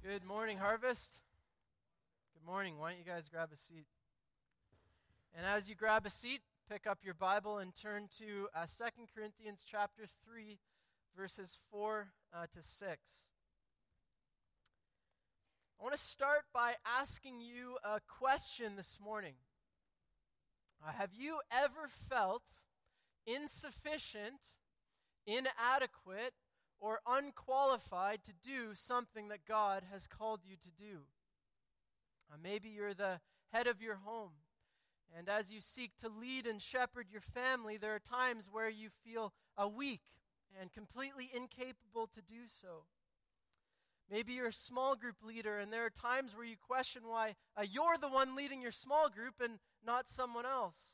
Good morning, Harvest. Good morning. Why don't you guys grab a seat? And as you grab a seat, pick up your Bible and turn to 2 Corinthians chapter 3, verses 4 to 6. I want to start by asking you a question this morning. Have you ever felt insufficient, inadequate, or unqualified to do something that God has called you to do? Maybe you're the head of your home, and as you seek to lead and shepherd your family, there are times where you feel weak and completely incapable to do so. Maybe you're a small group leader, and there are times where you question why you're the one leading your small group and not someone else.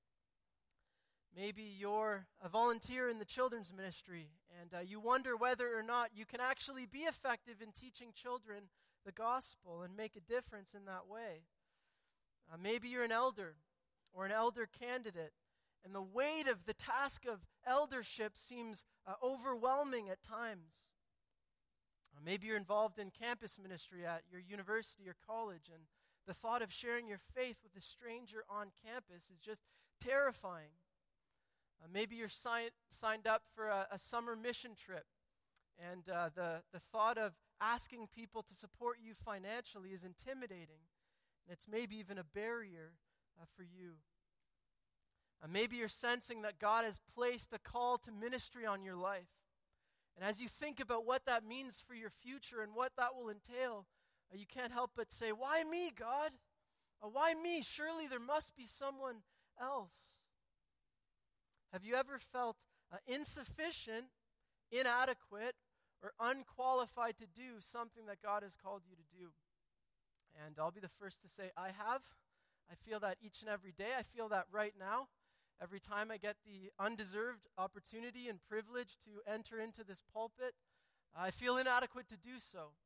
Maybe you're a volunteer in the children's ministry, and you wonder whether or not you can actually be effective in teaching children the gospel and make a difference in that way. Maybe you're an elder or an elder candidate, and the weight of the task of eldership seems overwhelming at times. Maybe you're involved in campus ministry at your university or college, and the thought of sharing your faith with a stranger on campus is just terrifying. Maybe you're signed up for a summer mission trip, and the thought of asking people to support you financially is intimidating, and it's maybe even a barrier for you. Maybe you're sensing that God has placed a call to ministry on your life, and as you think about what that means for your future and what that will entail, you can't help but say, "Why me, God? Why me? Surely there must be someone else." Have you ever felt insufficient, inadequate, or unqualified to do something that God has called you to do? And I'll be the first to say I have. I feel that each and every day. I feel that right now. Every time I get the undeserved opportunity and privilege to enter into this pulpit, I feel inadequate to do so.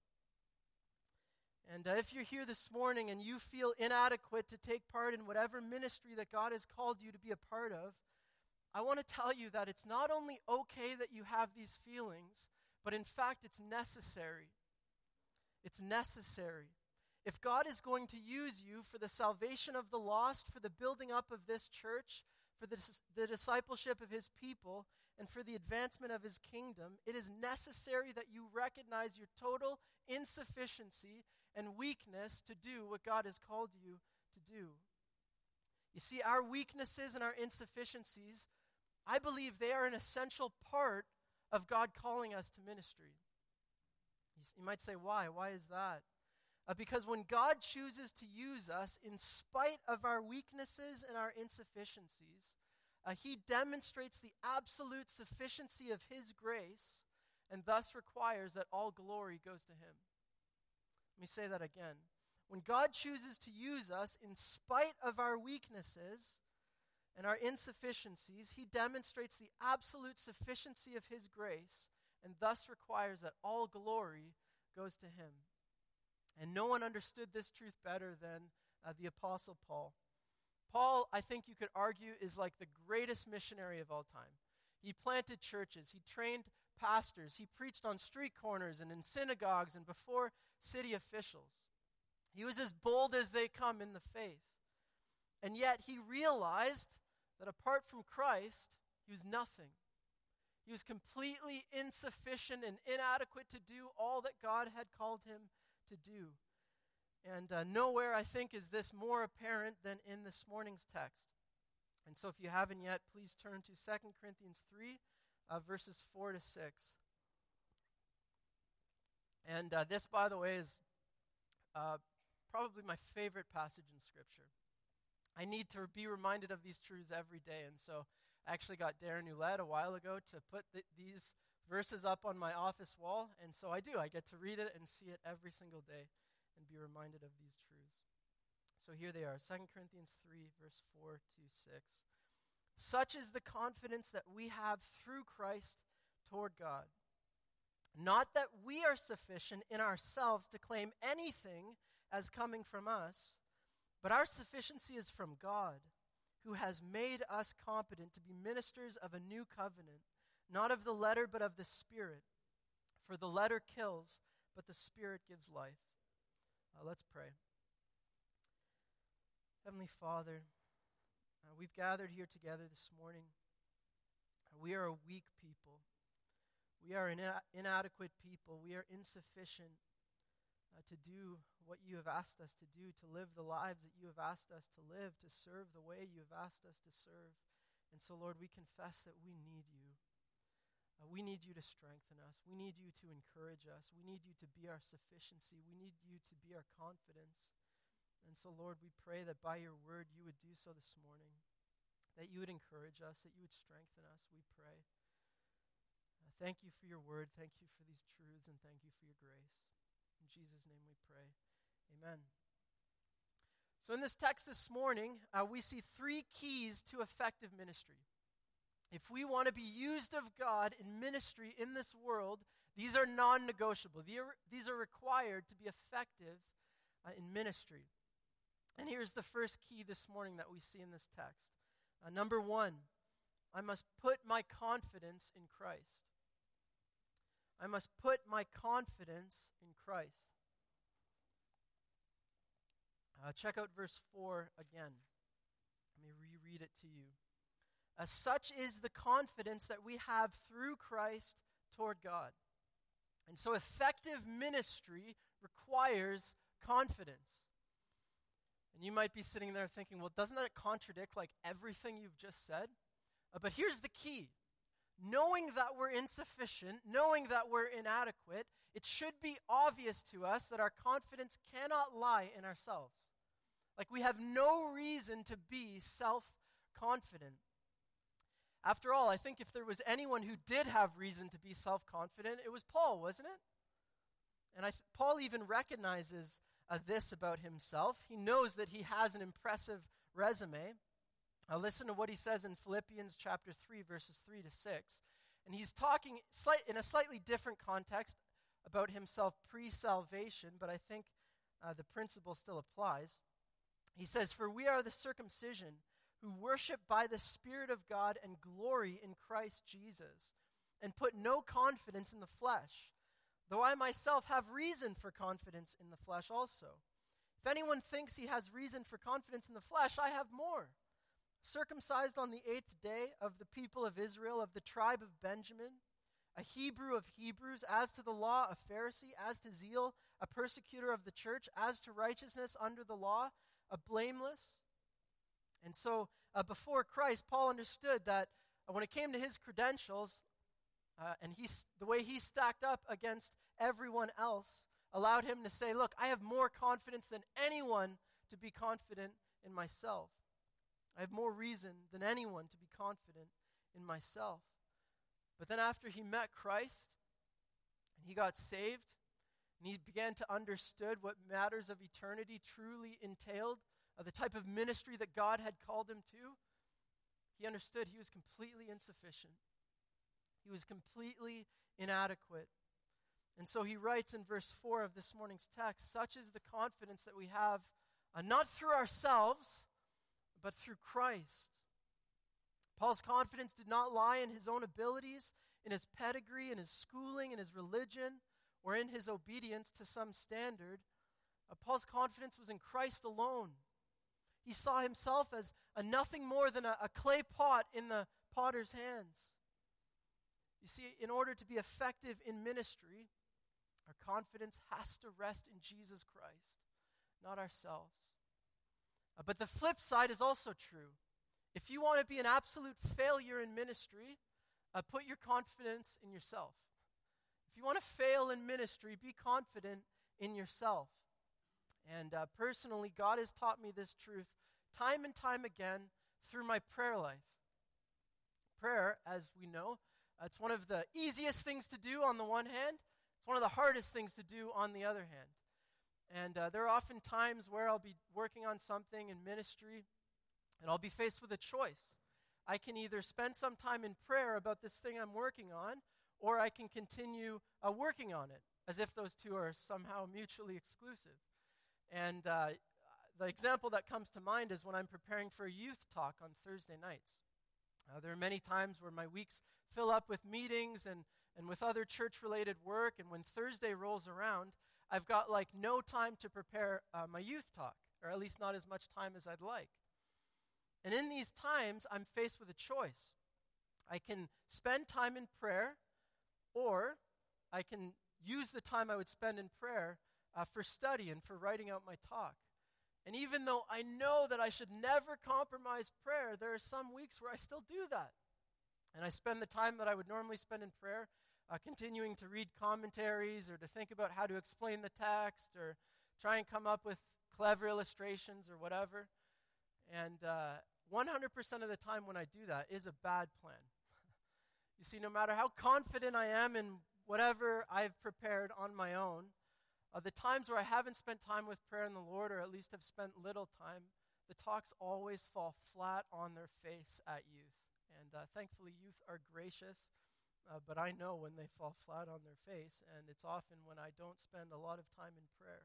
And if you're here this morning and you feel inadequate to take part in whatever ministry that God has called you to be a part of, I want to tell you that it's not only okay that you have these feelings, but in fact it's necessary. It's necessary. If God is going to use you for the salvation of the lost, for the building up of this church, for the discipleship of his people, and for the advancement of his kingdom, it is necessary that you recognize your total insufficiency and weakness to do what God has called you to do. You see, our weaknesses and our insufficiencies, I believe they are an essential part of God calling us to ministry. You might say, why? Why is that? Because when God chooses to use us in spite of our weaknesses and our insufficiencies, he demonstrates the absolute sufficiency of his grace and thus requires that all glory goes to him. Let me say that again. When God chooses to use us in spite of our weaknesses and our insufficiencies, he demonstrates the absolute sufficiency of his grace and thus requires that all glory goes to him. And no one understood this truth better than the Apostle Paul. Paul, I think you could argue, is like the greatest missionary of all time. He planted churches, he trained pastors, he preached on street corners and in synagogues and before city officials. He was as bold as they come in the faith. And yet he realized that apart from Christ, he was nothing. He was completely insufficient and inadequate to do all that God had called him to do. And nowhere, I think, is this more apparent than in this morning's text. And so if you haven't yet, please turn to 2 Corinthians 3, verses 4 to 6. And this, by the way, is probably my favorite passage in Scripture. I need to be reminded of these truths every day, and so I actually got Darren Ouellette a while ago to put these verses up on my office wall, and so I do. I get to read it and see it every single day and be reminded of these truths. So here they are, 2 Corinthians 3, verse 4 to 6. Such is the confidence that we have through Christ toward God. Not that we are sufficient in ourselves to claim anything as coming from us, but our sufficiency is from God, who has made us competent to be ministers of a new covenant, not of the letter but of the Spirit. For the letter kills, but the Spirit gives life. Let's pray. Heavenly Father, we've gathered here together this morning. We are a weak people. We are inadequate people. We are insufficient to do what you have asked us to do, to live the lives that you have asked us to live, to serve the way you have asked us to serve. And so, Lord, we confess that we need you. We need you to strengthen us. We need you to encourage us. We need you to be our sufficiency. We need you to be our confidence. And so, Lord, we pray that by your word you would do so this morning, that you would encourage us, that you would strengthen us, we pray. Thank you for your word. Thank you for these truths, and thank you for your grace. In Jesus' name we pray. Amen. So in this text this morning, we see 3 keys to effective ministry. If we want to be used of God in ministry in this world, these are non-negotiable. These are required to be effective in ministry. And here's the first key this morning that we see in this text. Number 1, I must put my confidence in Christ. I must put my confidence in Christ. Check out verse 4 again. Let me reread it to you. Such is the confidence that we have through Christ toward God. And so effective ministry requires confidence. And you might be sitting there thinking, well, doesn't that contradict like everything you've just said? But here's the key. Knowing that we're insufficient, knowing that we're inadequate, it should be obvious to us that our confidence cannot lie in ourselves. Like we have no reason to be self-confident. After all, I think if there was anyone who did have reason to be self-confident, it was Paul, wasn't it? And Paul even recognizes this about himself. He knows that he has an impressive resume. Listen to what he says in Philippians chapter 3, verses 3 to 6. And he's talking in a slightly different context about himself pre-salvation, but I think the principle still applies. He says, "For we are the circumcision who worship by the Spirit of God and glory in Christ Jesus, and put no confidence in the flesh, though I myself have reason for confidence in the flesh also. If anyone thinks he has reason for confidence in the flesh, I have more. Circumcised on the 8th day, of the people of Israel, of the tribe of Benjamin, a Hebrew of Hebrews, as to the law, a Pharisee, as to zeal, a persecutor of the church, as to righteousness under the law, a blameless." And so before Christ, Paul understood that when it came to his credentials, and the way he stacked up against everyone else allowed him to say, look, I have more confidence than anyone to be confident in myself. I have more reason than anyone to be confident in myself. But then after he met Christ, and he got saved, and he began to understand what matters of eternity truly entailed, the type of ministry that God had called him to, he understood he was completely insufficient. He was completely inadequate. And so he writes in verse 4 of this morning's text, "Such is the confidence that we have, not through ourselves, but through Christ." Paul's confidence did not lie in his own abilities, in his pedigree, in his schooling, in his religion, or in his obedience to some standard. Paul's confidence was in Christ alone. He saw himself as nothing more than a clay pot in the potter's hands. You see, in order to be effective in ministry, our confidence has to rest in Jesus Christ, not ourselves. But the flip side is also true. If you want to be an absolute failure in ministry, put your confidence in yourself. If you want to fail in ministry, be confident in yourself. And personally, God has taught me this truth time and time again through my prayer life. Prayer, as we know, it's one of the easiest things to do on the one hand. It's one of the hardest things to do on the other hand. And there are often times where I'll be working on something in ministry, and I'll be faced with a choice. I can either spend some time in prayer about this thing I'm working on, or I can continue working on it, as if those two are somehow mutually exclusive. And the example that comes to mind is when I'm preparing for a youth talk on Thursday nights. There are many times where my weeks fill up with meetings and and with other church-related work, and when Thursday rolls around, I've got like no time to prepare my youth talk, or at least not as much time as I'd like. And in these times, I'm faced with a choice. I can spend time in prayer, or I can use the time I would spend in prayer for study and for writing out my talk. And even though I know that I should never compromise prayer, there are some weeks where I still do that. And I spend the time that I would normally spend in prayer continuing to read commentaries or to think about how to explain the text or try and come up with clever illustrations or whatever. And 100% of the time when I do that is a bad plan. You see, no matter how confident I am in whatever I've prepared on my own, the times where I haven't spent time with prayer and the Lord, or at least have spent little time, the talks always fall flat on their face at youth. And thankfully, youth are gracious, but I know when they fall flat on their face, and it's often when I don't spend a lot of time in prayer.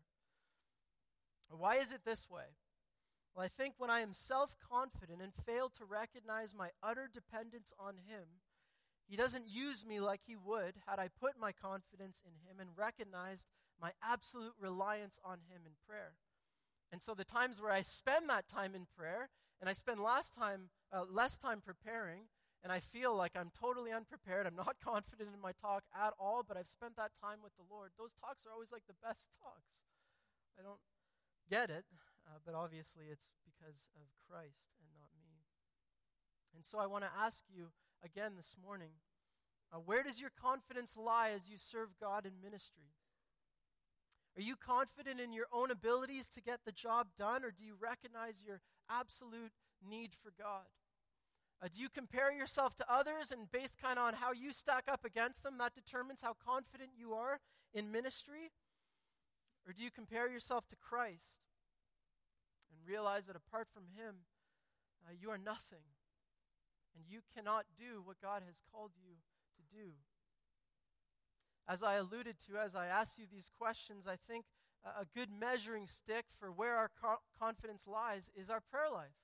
Why is it this way? Well, I think when I am self-confident and fail to recognize my utter dependence on Him, He doesn't use me like He would had I put my confidence in Him and recognized my absolute reliance on Him in prayer. And so the times where I spend that time in prayer, and I spend less time preparing, and I feel like I'm totally unprepared, I'm not confident in my talk at all, but I've spent that time with the Lord, those talks are always like the best talks. I don't get it, but obviously it's because of Christ and not me. And so I want to ask you again this morning, where does your confidence lie as you serve God in ministry? Are you confident in your own abilities to get the job done, or do you recognize your absolute need for God? Do you compare yourself to others and based kind of on how you stack up against them, that determines how confident you are in ministry? Or do you compare yourself to Christ and realize that apart from Him, you are nothing, and you cannot do what God has called you to do? As I alluded to, as I asked you these questions, I think a good measuring stick for where our confidence lies is our prayer life.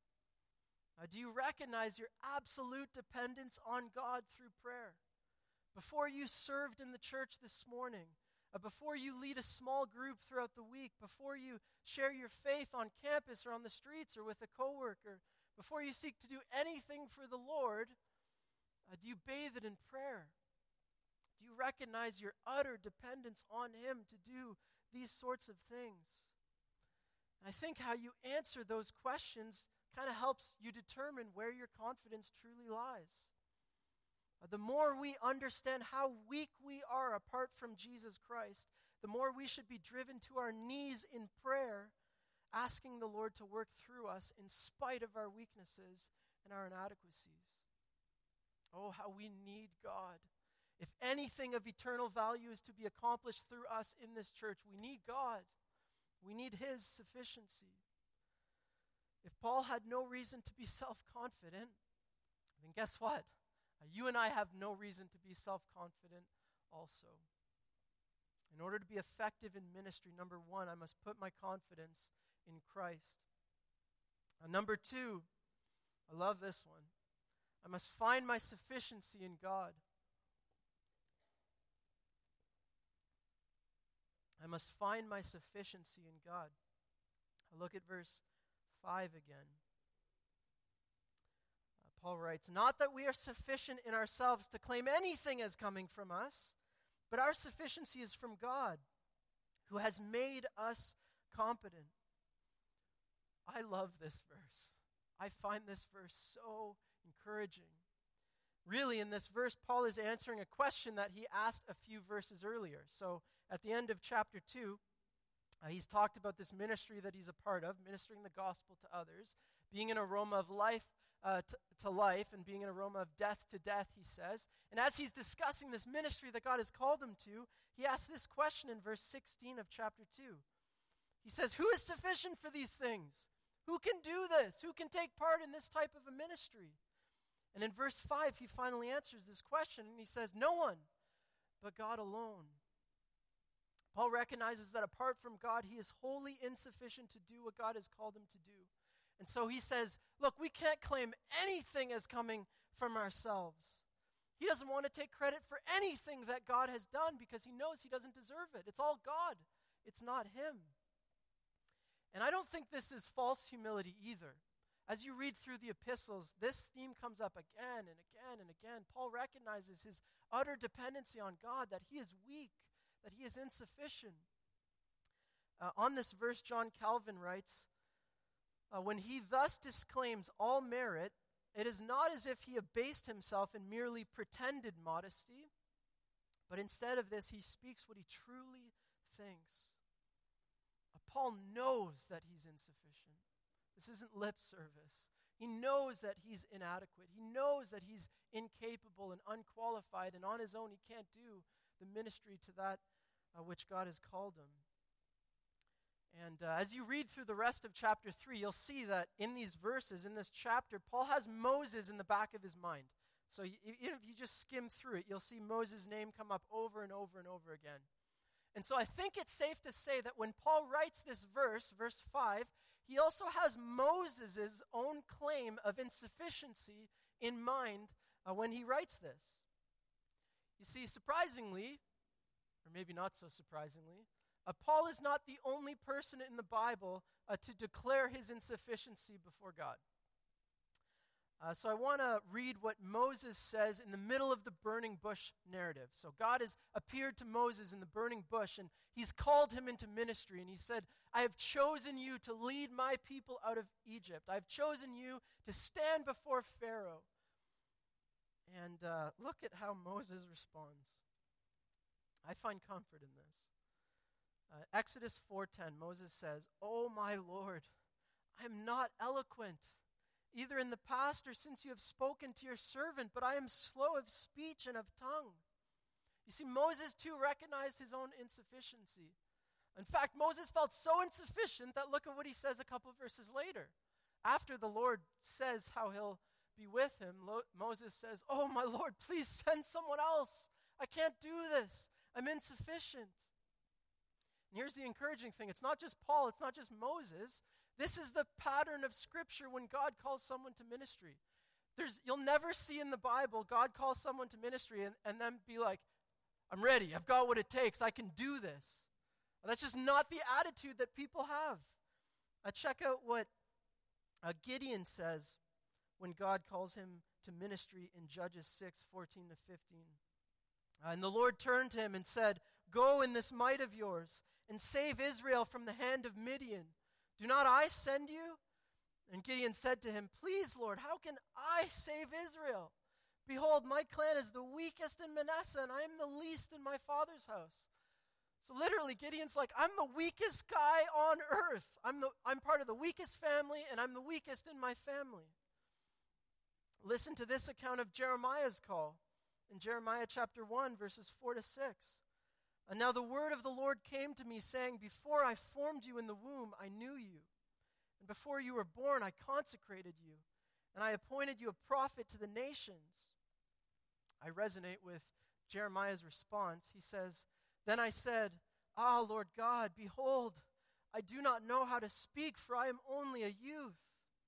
Do you recognize your absolute dependence on God through prayer? Before you served in the church this morning, before you lead a small group throughout the week, before you share your faith on campus or on the streets or with a coworker, before you seek to do anything for the Lord, do you bathe it in prayer? Do you recognize your utter dependence on Him to do these sorts of things? And I think how you answer those questions kind of helps you determine where your confidence truly lies. The more we understand how weak we are apart from Jesus Christ, the more we should be driven to our knees in prayer, asking the Lord to work through us in spite of our weaknesses and our inadequacies. Oh, how we need God. If anything of eternal value is to be accomplished through us in this church, we need God. We need His sufficiency. If Paul had no reason to be self-confident, then guess what? You and I have no reason to be self-confident also. In order to be effective in ministry, number one, I must put my confidence in Christ. Number two, I love this one. I must find my sufficiency in God. I must find my sufficiency in God. Look at verse 5 again. Paul writes, "Not that we are sufficient in ourselves to claim anything as coming from us, but our sufficiency is from God, who has made us competent." I love this verse. I find this verse so encouraging. Really, in this verse, Paul is answering a question that he asked a few verses earlier. So at the end of chapter 2, he's talked about this ministry that he's a part of, ministering the gospel to others, being an aroma of life to life and being an aroma of death to death, he says. And as he's discussing this ministry that God has called him to, he asks this question in verse 16 of chapter 2. He says, "Who is sufficient for these things? Who can do this? Who can take part in this type of a ministry?" And in verse 5, he finally answers this question, and he says, "No one but God alone." Paul recognizes that apart from God, he is wholly insufficient to do what God has called him to do. And so he says, look, we can't claim anything as coming from ourselves. He doesn't want to take credit for anything that God has done because he knows he doesn't deserve it. It's all God. It's not him. And I don't think this is false humility either. As you read through the epistles, this theme comes up again and again and again. Paul recognizes his utter dependency on God, that he is weak, that he is insufficient. On this verse, John Calvin writes, when he thus disclaims all merit, it is not as if he abased himself in merely pretended modesty, but instead of this, he speaks what he truly thinks. Paul knows that he's insufficient. This isn't lip service. He knows that he's inadequate. He knows that he's incapable and unqualified, and on his own he can't do the ministry to that which God has called him. And as you read through the rest of chapter 3, you'll see that in these verses, in this chapter, Paul has Moses in the back of his mind. So even if you just skim through it, you'll see Moses' name come up over and over and over again. And so I think it's safe to say that when Paul writes this verse, verse 5, he also has Moses' own claim of insufficiency in mind when he writes this. You see, surprisingly, or maybe not so surprisingly, Paul is not the only person in the Bible to declare his insufficiency before God. So I want to read what Moses says in the middle of the burning bush narrative. So God has appeared to Moses in the burning bush, and he's called him into ministry. And he said, I have chosen you to lead my people out of Egypt. I've chosen you to stand before Pharaoh. And look at how Moses responds. I find comfort in this. Exodus 4:10, Moses says, "Oh my Lord, I am not eloquent, either in the past or since you have spoken to your servant, but I am slow of speech and of tongue." You see, Moses too recognized his own insufficiency. In fact, Moses felt so insufficient that look at what he says a couple of verses later. After the Lord says how he'll be with him, Moses says, "Oh my Lord, please send someone else. I can't do this. I'm insufficient." And here's the encouraging thing. It's not just Paul, it's not just Moses. This is the pattern of Scripture when God calls someone to ministry. You'll never see in the Bible God calls someone to ministry and then be like, "I'm ready, I've got what it takes, I can do this." That's just not the attitude that people have. Check out what Gideon says when God calls him to ministry in Judges 6:14-15. And the Lord turned to him and said, "Go in this might of yours and save Israel from the hand of Midian. Do not I send you?" And Gideon said to him, "Please, Lord, how can I save Israel? Behold, my clan is the weakest in Manasseh, and I am the least in my father's house." So literally, Gideon's like, I'm the weakest guy on earth. I'm part of the weakest family, and I'm the weakest in my family. Listen to this account of Jeremiah's call in Jeremiah chapter 1, verses 4-6. "And now the word of the Lord came to me, saying, Before I formed you in the womb, I knew you. And before you were born, I consecrated you. And I appointed you a prophet to the nations." I resonate with Jeremiah's response. He says, "Then I said, Ah, Lord God, behold, I do not know how to speak, for I am only a youth."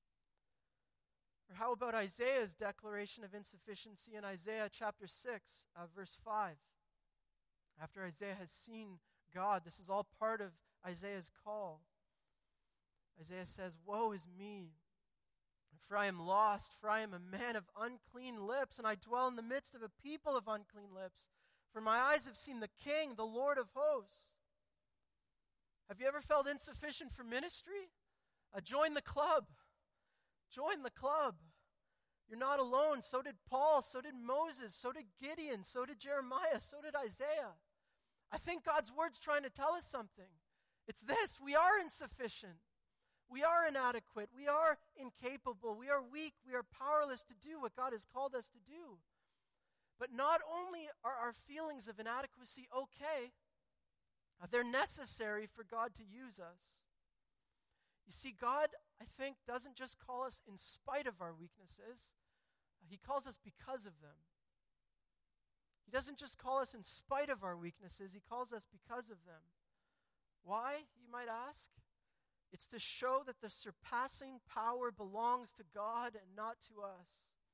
Or how about Isaiah's declaration of insufficiency in Isaiah chapter 6, verse 5? After Isaiah has seen God, this is all part of Isaiah's call. Isaiah says, "Woe is me, for I am lost, for I am a man of unclean lips, and I dwell in the midst of a people of unclean lips. For my eyes have seen the King, the Lord of hosts." Have you ever felt insufficient for ministry? Join the club. Join the club. You're not alone. So did Paul, so did Moses, so did Gideon, so did Jeremiah, so did Isaiah. I think God's word's trying to tell us something. It's this: we are insufficient. We are inadequate. We are incapable. We are weak. We are powerless to do what God has called us to do. But not only are our feelings of inadequacy okay, they're necessary for God to use us. You see, God, I think, doesn't just call us in spite of our weaknesses. He calls us because of them. He doesn't just call us in spite of our weaknesses. He calls us because of them. Why, you might ask? It's to show that the surpassing power belongs to God and not to us.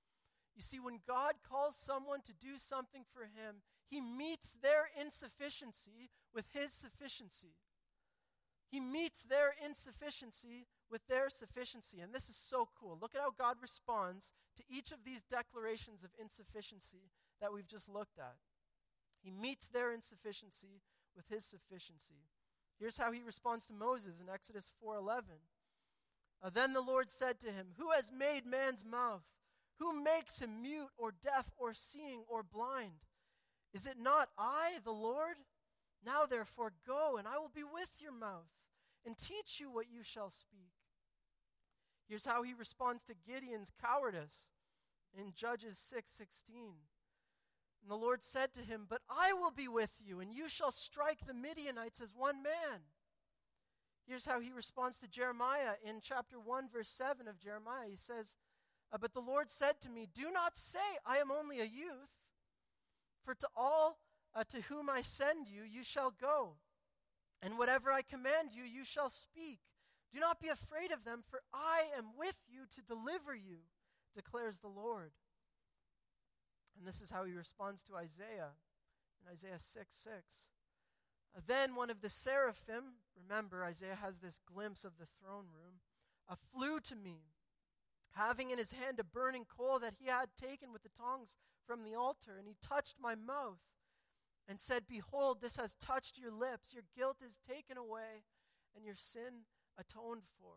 You see, when God calls someone to do something for him, he meets their insufficiency with his sufficiency. He meets their insufficiency with their sufficiency. And this is so cool. Look at how God responds to each of these declarations of insufficiency that we've just looked at. He meets their insufficiency with his sufficiency. Here's how he responds to Moses in Exodus 4:11. Then the Lord said to him, "Who has made man's mouth? Who makes him mute or deaf or seeing or blind? Is it not I, the Lord? Now therefore go, and I will be with your mouth and teach you what you shall speak." Here's how he responds to Gideon's cowardice in Judges 6:16. And the Lord said to him, "But I will be with you, and you shall strike the Midianites as one man." Here's how he responds to Jeremiah in chapter 1, verse 7 of Jeremiah. He says, "But the Lord said to me, do not say, I am only a youth, for to all to whom I send you, you shall go. And whatever I command you, you shall speak. Do not be afraid of them, for I am with you to deliver you, declares the Lord." And this is how he responds to Isaiah in Isaiah 6:6. Then one of the seraphim, remember Isaiah has this glimpse of the throne room, flew to me, having in his hand a burning coal that he had taken with the tongs from the altar. And he touched my mouth and said, "Behold, this has touched your lips. Your guilt is taken away and your sin atoned for."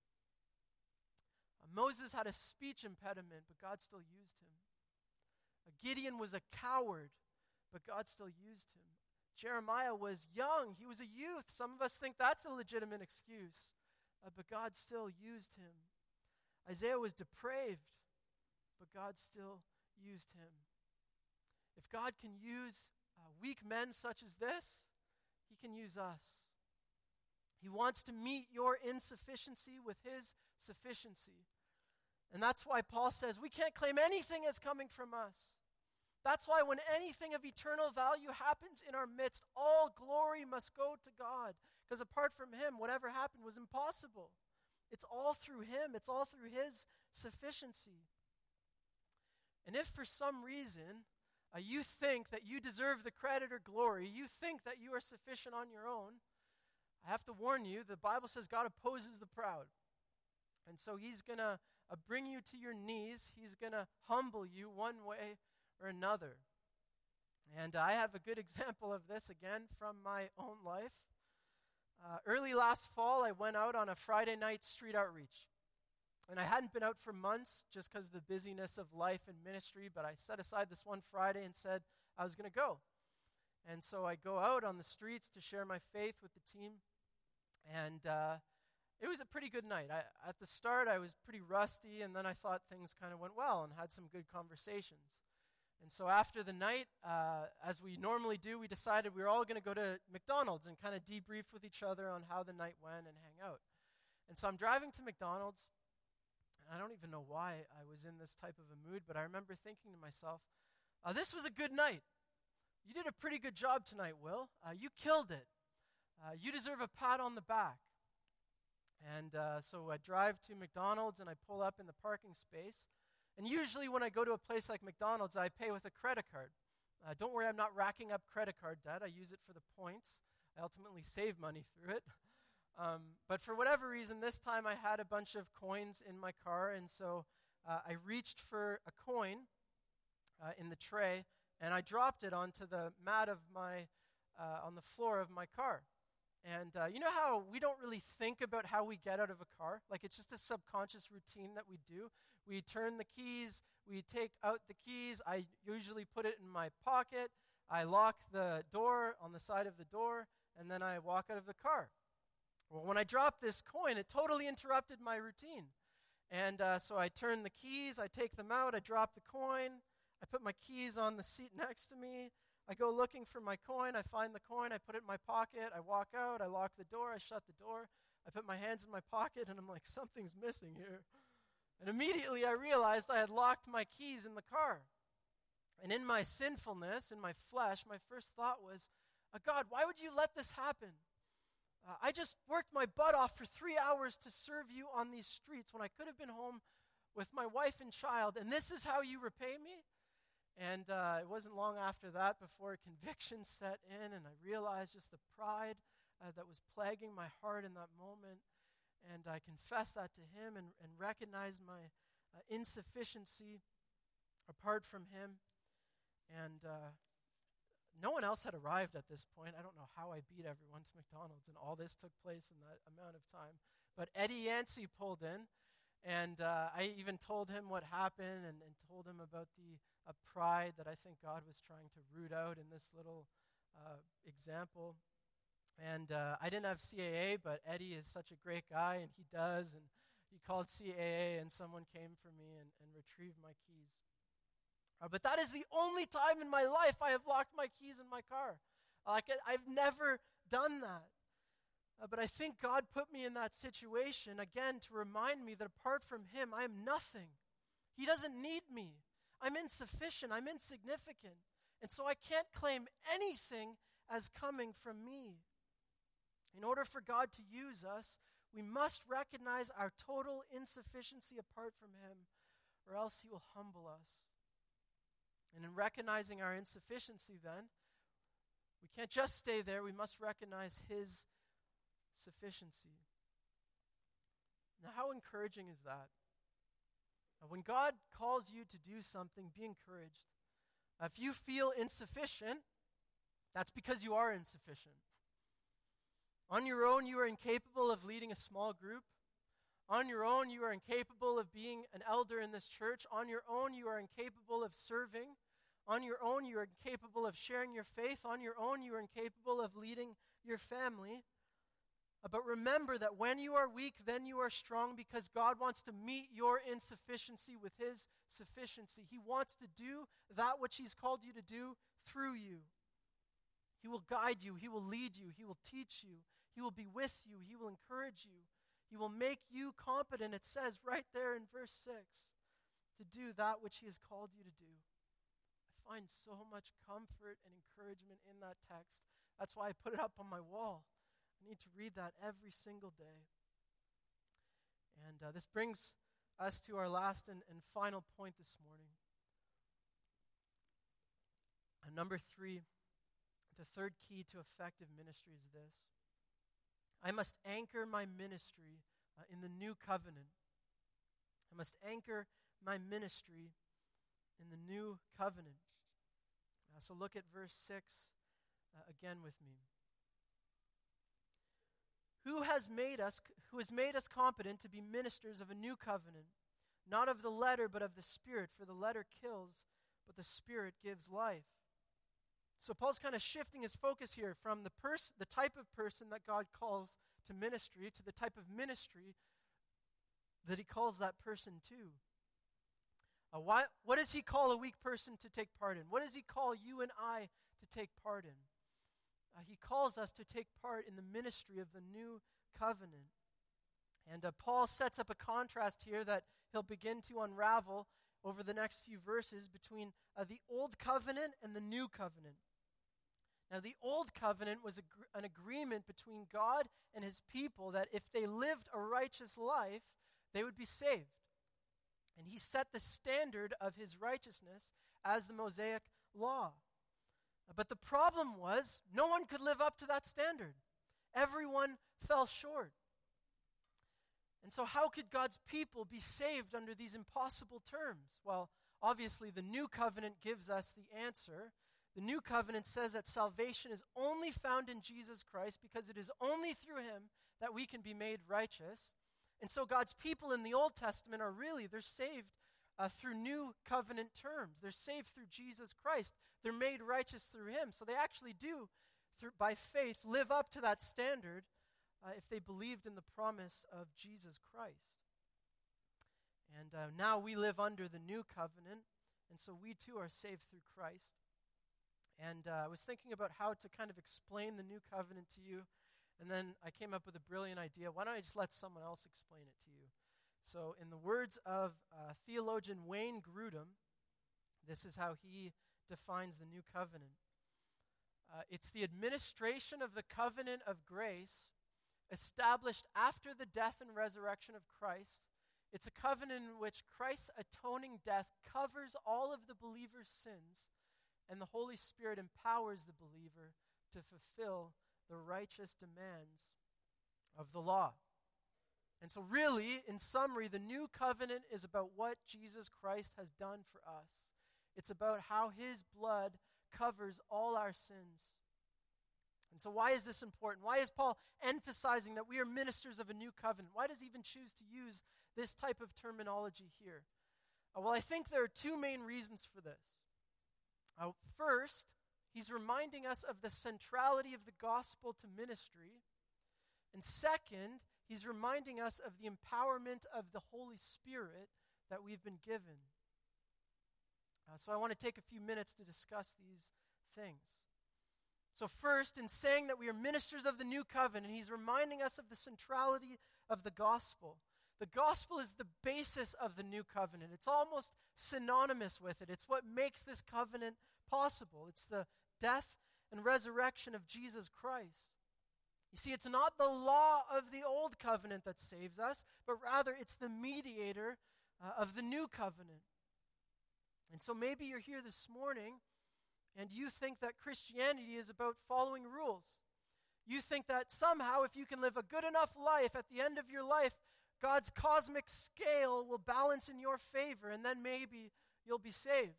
Moses had a speech impediment, but God still used him. Gideon was a coward, but God still used him. Jeremiah was young. He was a youth. Some of us think that's a legitimate excuse, but God still used him. Isaiah was depraved, but God still used him. If God can use weak men such as this, he can use us. He wants to meet your insufficiency with his sufficiency. And that's why Paul says we can't claim anything as coming from us. That's why when anything of eternal value happens in our midst, all glory must go to God. Because apart from him, whatever happened was impossible. It's all through him. It's all through his sufficiency. And if for some reason you think that you deserve the credit or glory, you think that you are sufficient on your own, I have to warn you, the Bible says God opposes the proud. And so he's going to bring you to your knees. He's going to humble you one way or another. And I have a good example of this again from my own life. Early last fall, I went out on a Friday night street outreach. And I hadn't been out for months just because of the busyness of life and ministry, but I set aside this one Friday and said I was going to go. And so I go out on the streets to share my faith with the team. And it was a pretty good night. At the start, I was pretty rusty, and then I thought things kind of went well and had some good conversations. And so after the night, as we normally do, we decided we were all going to go to McDonald's and kind of debrief with each other on how the night went and hang out. And so I'm driving to McDonald's, and I don't even know why I was in this type of a mood, but I remember thinking to myself, this was a good night. You did a pretty good job tonight, Will. You killed it. You deserve a pat on the back. And so I drive to McDonald's and I pull up in the parking space. And usually when I go to a place like McDonald's, I pay with a credit card. Don't worry, I'm not racking up credit card debt. I use it for the points. I ultimately save money through it. But for whatever reason, this time I had a bunch of coins in my car. And so I reached for a coin in the tray, and I dropped it onto the mat of on the floor of my car. And you know how we don't really think about how we get out of a car? Like it's just a subconscious routine that we do. We turn the keys, we take out the keys. I usually put it in my pocket. I lock the door on the side of the door, and then I walk out of the car. Well, when I dropped this coin, it totally interrupted my routine. And so I turn the keys, I take them out, I drop the coin, I put my keys on the seat next to me. I go looking for my coin, I find the coin, I put it in my pocket, I walk out, I lock the door, I shut the door, I put my hands in my pocket, and I'm like, something's missing here. And immediately I realized I had locked my keys in the car. And in my sinfulness, in my flesh, my first thought was, God, why would you let this happen? I just worked my butt off for 3 hours to serve you on these streets when I could have been home with my wife and child, and this is how you repay me? And it wasn't long after that before conviction set in, and I realized just the pride that was plaguing my heart in that moment. And I confessed that to him and recognized my insufficiency apart from him. And no one else had arrived at this point. I don't know how I beat everyone to McDonald's, and all this took place in that amount of time. But Eddie Yancey pulled in, and I even told him what happened and told him about the pride that I think God was trying to root out in this little example. And I didn't have CAA, but Eddie is such a great guy, and he does. And he called CAA, and someone came for me and retrieved my keys. But that is the only time in my life I have locked my keys in my car. I've never done that. But I think God put me in that situation, again, to remind me that apart from him, I am nothing. He doesn't need me. I'm insufficient. I'm insignificant. And so I can't claim anything as coming from me. In order for God to use us, we must recognize our total insufficiency apart from him, or else he will humble us. And in recognizing our insufficiency then, we can't just stay there. We must recognize his sufficiency. Now, how encouraging is that? When God calls you to do something, be encouraged. If you feel insufficient, that's because you are insufficient. On your own, you are incapable of leading a small group. On your own, you are incapable of being an elder in this church. On your own, you are incapable of serving. On your own, you are incapable of sharing your faith. On your own, you are incapable of leading your family. But remember that when you are weak, then you are strong, because God wants to meet your insufficiency with his sufficiency. He wants to do that which he's called you to do through you. He will guide you. He will lead you. He will teach you. He will be with you. He will encourage you. He will make you competent, it says right there in verse 6, to do that which he has called you to do. I find so much comfort and encouragement in that text. That's why I put it up on my wall. I need to read that every single day. And this brings us to our last and final point this morning. Number 3, the third key to effective ministry is this. I must anchor my ministry in the new covenant. I must anchor my ministry in the new covenant. So look at verse 6 again with me. Who has made us competent to be ministers of a new covenant, not of the letter, but of the Spirit? For the letter kills, but the Spirit gives life. So Paul's kind of shifting his focus here from the type of person that God calls to ministry to the type of ministry that he calls that person to. What does he call a weak person to take part in? What does he call you and I to take part in? He calls us to take part in the ministry of the new covenant. And Paul sets up a contrast here that he'll begin to unravel over the next few verses between the old covenant and the new covenant. Now, the old covenant was an agreement between God and his people that if they lived a righteous life, they would be saved. And he set the standard of his righteousness as the Mosaic law. But the problem was, no one could live up to that standard. Everyone fell short. And so how could God's people be saved under these impossible terms? Well, obviously the new covenant gives us the answer. The new covenant says that salvation is only found in Jesus Christ because it is only through him that we can be made righteous. And so God's people in the Old Testament they're saved through new covenant terms. They're saved through Jesus Christ. They're made righteous through him. So they actually do, by faith, live up to that standard if they believed in the promise of Jesus Christ. And now we live under the new covenant, and so we too are saved through Christ. And I was thinking about how to kind of explain the new covenant to you, and then I came up with a brilliant idea. Why don't I just let someone else explain it to you? So in the words of theologian Wayne Grudem, this is how he defines the new covenant. It's the administration of the covenant of grace established after the death and resurrection of Christ It's a covenant in which Christ's atoning death covers all of the believer's sins, and the Holy Spirit empowers the believer to fulfill the righteous demands of the law. And so really, in summary, the new covenant is about what Jesus Christ has done for us. It's about how his blood covers all our sins. And so why is this important? Why is Paul emphasizing that we are ministers of a new covenant? Why does he even choose to use this type of terminology here? Well, I think there are two main reasons for this. First, he's reminding us of the centrality of the gospel to ministry. And second, he's reminding us of the empowerment of the Holy Spirit that we've been given. So I want to take a few minutes to discuss these things. So first, in saying that we are ministers of the new covenant, he's reminding us of the centrality of the gospel. The gospel is the basis of the new covenant. It's almost synonymous with it. It's what makes this covenant possible. It's the death and resurrection of Jesus Christ. You see, it's not the law of the old covenant that saves us, but rather it's the mediator of the new covenant. And so maybe you're here this morning and you think that Christianity is about following rules. You think that somehow if you can live a good enough life, at the end of your life, God's cosmic scale will balance in your favor, and then maybe you'll be saved.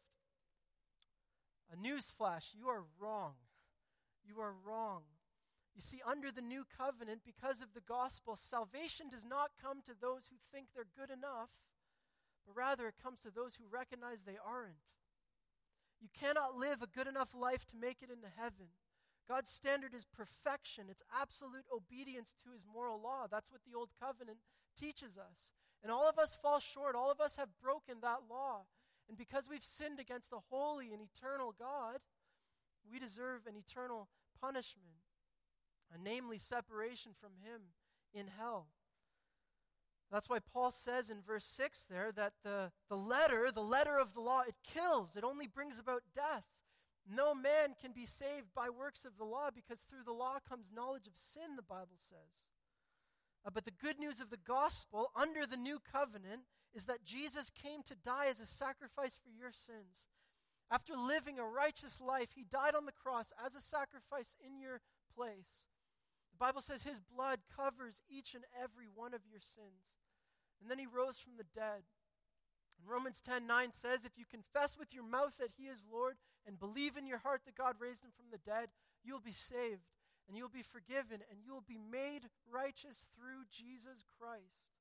A newsflash, you are wrong. You are wrong. You see, under the new covenant, because of the gospel, salvation does not come to those who think they're good enough, but rather it comes to those who recognize they aren't. You cannot live a good enough life to make it into heaven. God's standard is perfection. It's absolute obedience to his moral law. That's what the old covenant teaches us. And all of us fall short. All of us have broken that law. And because we've sinned against a holy and eternal God, we deserve an eternal punishment, namely separation from him in hell. That's why Paul says in verse 6 there that the letter of the law, it kills. It only brings about death. No man can be saved by works of the law because through the law comes knowledge of sin, the Bible says. But the good news of the gospel under the new covenant is that Jesus came to die as a sacrifice for your sins. After living a righteous life, he died on the cross as a sacrifice in your place. The Bible says his blood covers each and every one of your sins. And then he rose from the dead. And Romans 10:9 says, if you confess with your mouth that he is Lord and believe in your heart that God raised him from the dead, you'll be saved and you'll be forgiven and you'll be made righteous through Jesus Christ.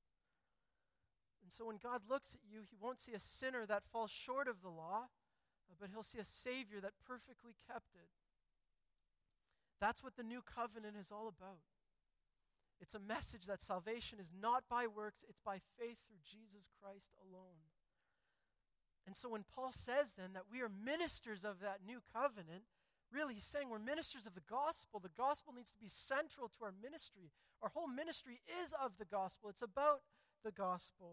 And so when God looks at you, he won't see a sinner that falls short of the law, but he'll see a Savior that perfectly kept it. That's what the new covenant is all about. It's a message that salvation is not by works, it's by faith through Jesus Christ alone. And so when Paul says then that we are ministers of that new covenant, really he's saying we're ministers of the gospel. The gospel needs to be central to our ministry. Our whole ministry is of the gospel. It's about the gospel.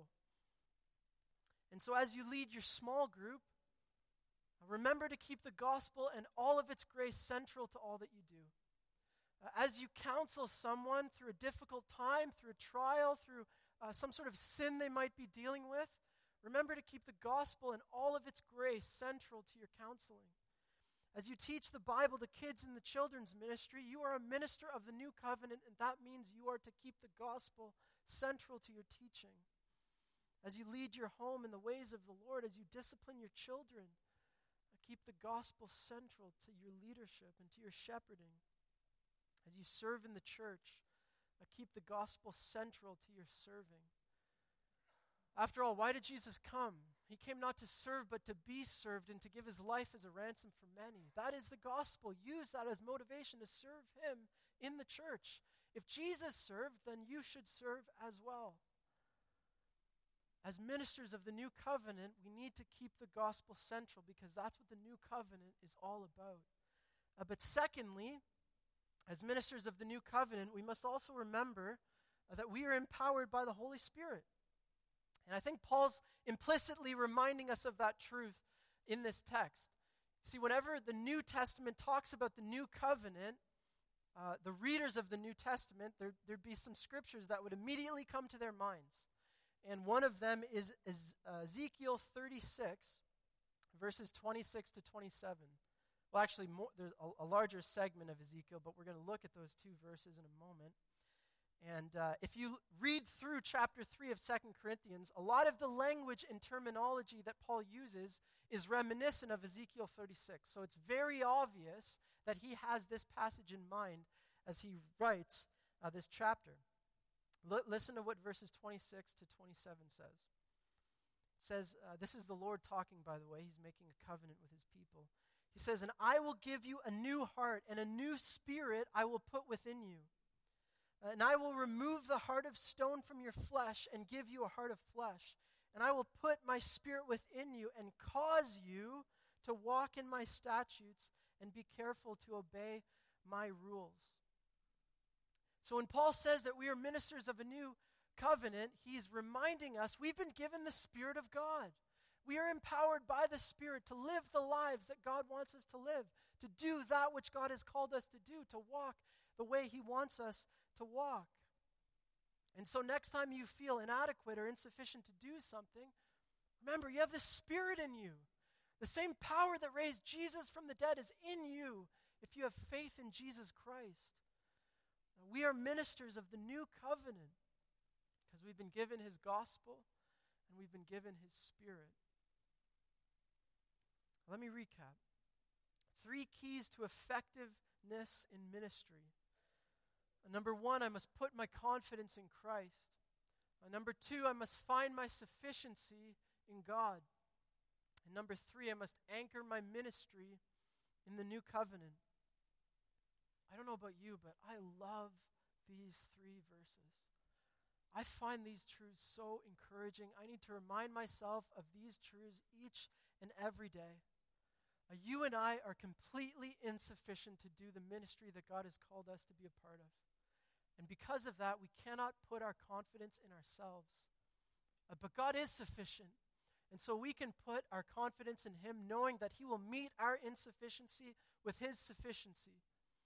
And so as you lead your small group, remember to keep the gospel and all of its grace central to all that you do. As you counsel someone through a difficult time, through a trial, through some sort of sin they might be dealing with, remember to keep the gospel and all of its grace central to your counseling. As you teach the Bible to kids in the children's ministry, you are a minister of the new covenant, and that means you are to keep the gospel central to your teaching. As you lead your home in the ways of the Lord, as you discipline your children, keep the gospel central to your leadership and to your shepherding. As you serve in the church, keep the gospel central to your serving. After all, why did Jesus come? He came not to serve, but to be served and to give his life as a ransom for many. That is the gospel. Use that as motivation to serve him in the church. If Jesus served, then you should serve as well. As ministers of the new covenant, we need to keep the gospel central because that's what the new covenant is all about. But secondly, as ministers of the new covenant, we must also remember that we are empowered by the Holy Spirit. And I think Paul's implicitly reminding us of that truth in this text. See, whenever the New Testament talks about the new covenant, the readers of the New Testament, there'd be some scriptures that would immediately come to their minds. And one of them is Ezekiel 36, verses 26 to 27. Well, actually, there's a larger segment of Ezekiel, but we're going to look at those two verses in a moment. And if you read through chapter 3 of 2 Corinthians, a lot of the language and terminology that Paul uses is reminiscent of Ezekiel 36. So it's very obvious that he has this passage in mind as he writes this chapter. Listen to what verses 26 to 27 says. It says, this is the Lord talking, by the way. He's making a covenant with his people. He says, "And I will give you a new heart, and a new spirit I will put within you. And I will remove the heart of stone from your flesh and give you a heart of flesh. And I will put my spirit within you and cause you to walk in my statutes and be careful to obey my rules." So when Paul says that we are ministers of a new covenant, he's reminding us we've been given the Spirit of God. We are empowered by the Spirit to live the lives that God wants us to live, to do that which God has called us to do, to walk the way he wants us to walk. And so next time you feel inadequate or insufficient to do something, remember, you have the Spirit in you. The same power that raised Jesus from the dead is in you if you have faith in Jesus Christ. We are ministers of the new covenant because we've been given his gospel and we've been given his Spirit. Let me recap. 3 keys to effectiveness in ministry. Number 1, I must put my confidence in Christ. Number 2, I must find my sufficiency in God. And number 3, I must anchor my ministry in the new covenant. I don't know about you, but I love these 3 verses. I find these truths so encouraging. I need to remind myself of these truths each and every day. You and I are completely insufficient to do the ministry that God has called us to be a part of. And because of that, we cannot put our confidence in ourselves. But God is sufficient. And so we can put our confidence in him, knowing that he will meet our insufficiency with his sufficiency.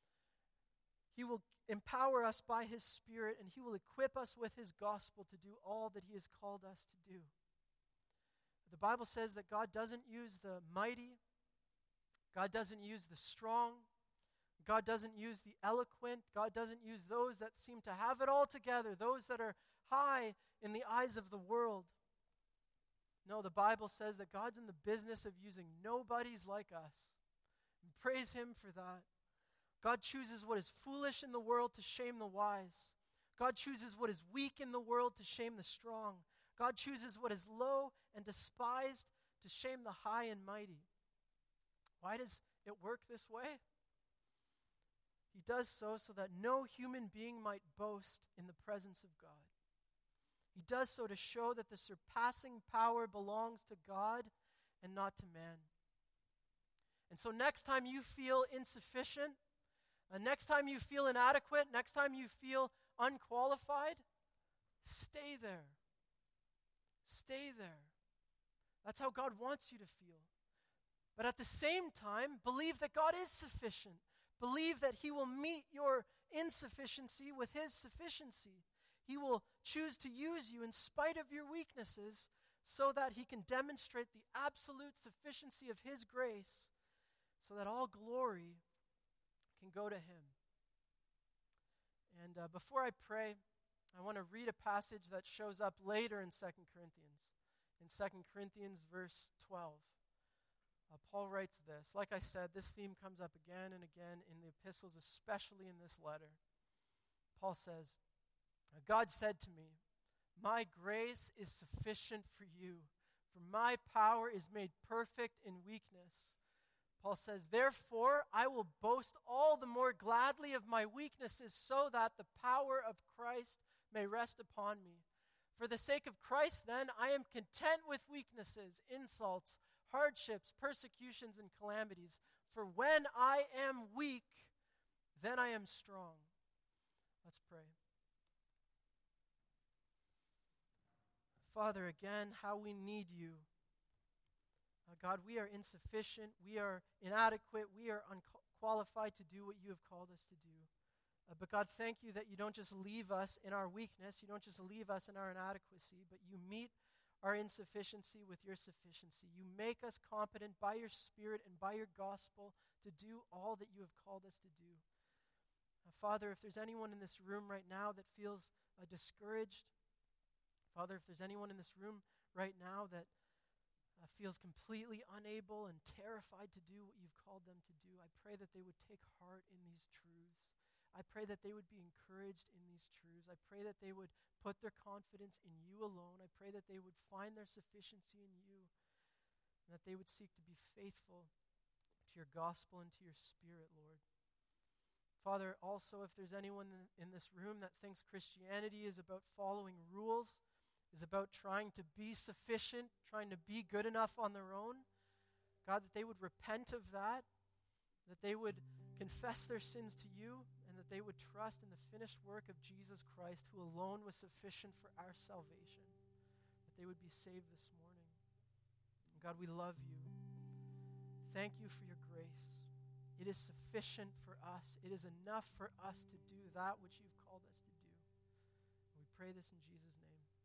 He will empower us by his Spirit, and he will equip us with his gospel to do all that he has called us to do. The Bible says that God doesn't use the mighty, God doesn't use the strong, God doesn't use the eloquent, God doesn't use those that seem to have it all together, those that are high in the eyes of the world. No, the Bible says that God's in the business of using nobodies like us. And praise him for that. God chooses what is foolish in the world to shame the wise. God chooses what is weak in the world to shame the strong. God chooses what is low and despised to shame the high and mighty. Why does it work this way? He does so that no human being might boast in the presence of God. He does so to show that the surpassing power belongs to God and not to man. And so next time you feel insufficient, next time you feel inadequate, next time you feel unqualified, stay there. Stay there. That's how God wants you to feel. But at the same time, believe that God is sufficient. Believe that he will meet your insufficiency with his sufficiency. He will choose to use you in spite of your weaknesses so that he can demonstrate the absolute sufficiency of his grace so that all glory can go to him. And before I pray, I want to read a passage that shows up later in 2 Corinthians. In 2 Corinthians verse 12. Paul writes this. Like I said, this theme comes up again and again in the epistles, especially in this letter. Paul says, God said to me, "My grace is sufficient for you, for my power is made perfect in weakness." Paul says, "Therefore, I will boast all the more gladly of my weaknesses so that the power of Christ may rest upon me. For the sake of Christ, then, I am content with weaknesses, insults, hardships, persecutions, and calamities. For when I am weak, then I am strong." Let's pray. Father, again, how we need you. God, we are insufficient, we are inadequate, we are unqualified to do what you have called us to do. But God, thank you that you don't just leave us in our weakness, you don't just leave us in our inadequacy, but you meet our insufficiency with your sufficiency. You make us competent by your Spirit and by your gospel to do all that you have called us to do. Father, if there's anyone in this room right now that feels discouraged, Father, if there's anyone in this room right now that feels completely unable and terrified to do what you've called them to do, I pray that they would take heart in these truths. I pray that they would be encouraged in these truths. I pray that they would put their confidence in you alone. I pray that they would find their sufficiency in you, and that they would seek to be faithful to your gospel and to your Spirit, Lord. Father, also, if there's anyone in this room that thinks Christianity is about following rules, is about trying to be sufficient, trying to be good enough on their own, God, that they would repent of that they would confess their sins to you, and that they would trust in the finished work of Jesus Christ, who alone was sufficient for our salvation, that they would be saved this morning. And God, we love you. Thank you for your grace. It is sufficient for us. It is enough for us to do that which you've called us to do. And we pray this in Jesus' name.